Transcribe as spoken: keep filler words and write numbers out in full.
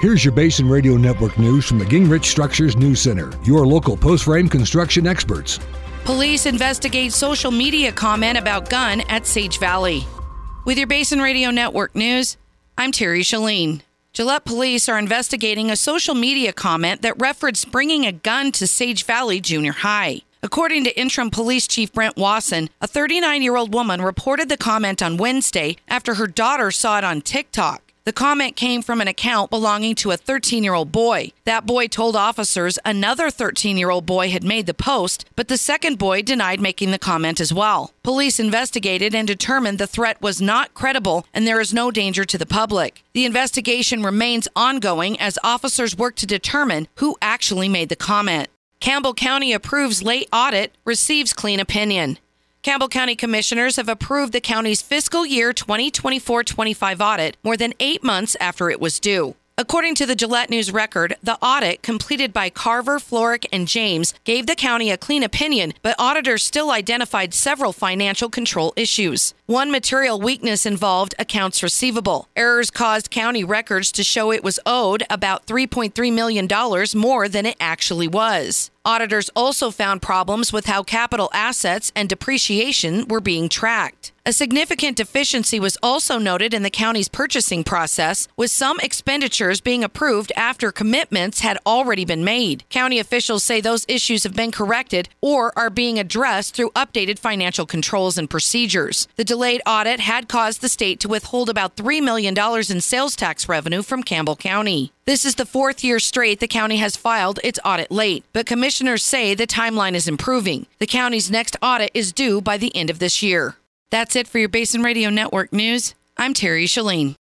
Here's your Basin Radio Network news from the Gingrich Structures News Center, your local post-frame construction experts. Police investigate social media comment about gun at Sage Valley. With your Basin Radio Network news, I'm Terry Shalene. Gillette police are investigating a social media comment that referenced bringing a gun to Sage Valley Junior High. According to Interim Police Chief Brent Wasson, a thirty-nine-year-old woman reported the comment on Wednesday after her daughter saw it on TikTok. The comment came from an account belonging to a thirteen-year-old boy. That boy told officers another thirteen-year-old boy had made the post, but the second boy denied making the comment as well. Police investigated and determined the threat was not credible and there is no danger to the public. The investigation remains ongoing as officers work to determine who actually made the comment. Campbell County approves late audit, receives clean opinion. Campbell County Commissioners have approved the county's fiscal year twenty twenty-four twenty-five audit more than eight months after it was due. According to the Gillette News Record, the audit, completed by Carver, Floric, and James, gave the county a clean opinion, but auditors still identified several financial control issues. One material weakness involved accounts receivable. Errors caused county records to show it was owed about three point three million dollars more than it actually was. Auditors also found problems with how capital assets and depreciation were being tracked. A significant deficiency was also noted in the county's purchasing process, with some expenditures being approved after commitments had already been made. County officials say those issues have been corrected or are being addressed through updated financial controls and procedures. The delayed audit had caused the state to withhold about three million dollars in sales tax revenue from Campbell County. This is the fourth year straight the county has filed its audit late, but commissioners say the timeline is improving. The county's next audit is due by the end of this year. That's it for your Basin Radio Network news. I'm Terry Shalene.